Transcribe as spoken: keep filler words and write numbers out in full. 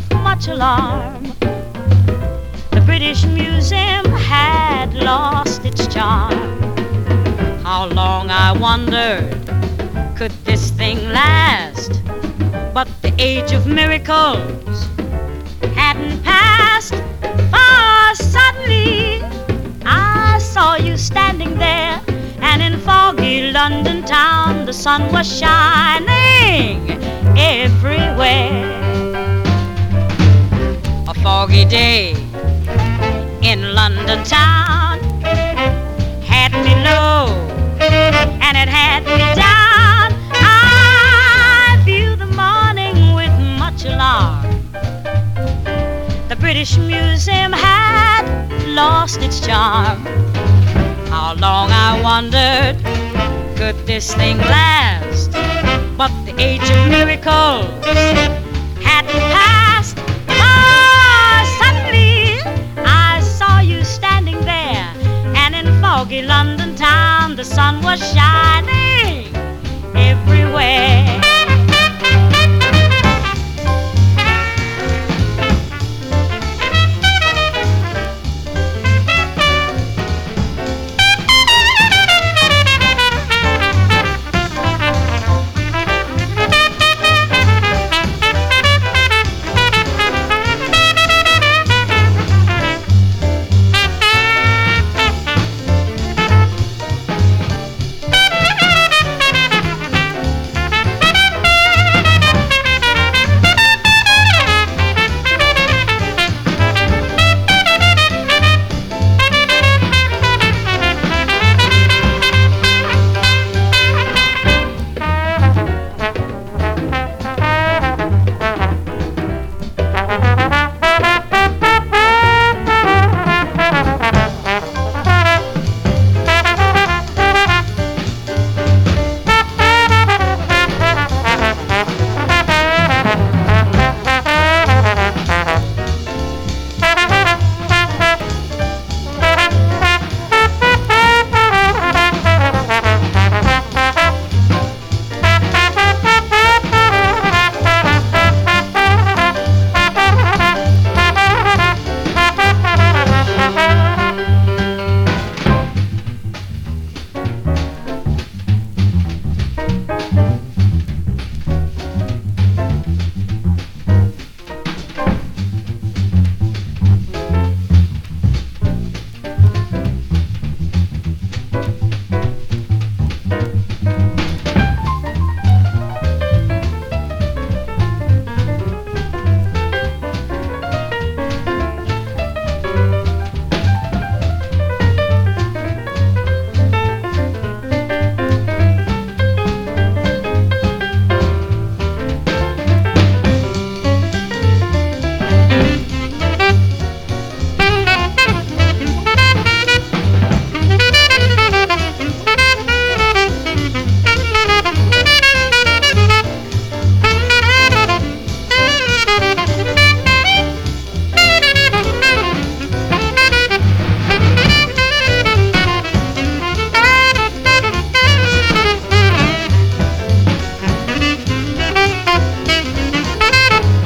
with much alarm. The British Museum had lost its charm. How long, I wondered, could this thing last? But the age of miracles hadn't passed. For suddenly I saw you standing there, and in foggy London town the sun was shining everywhere. A foggy day in London town had me low and it had me down. I viewed the morning with much alarm. The British Museum had lost its charm. How long, I wondered, could this thing last? But the age of miracles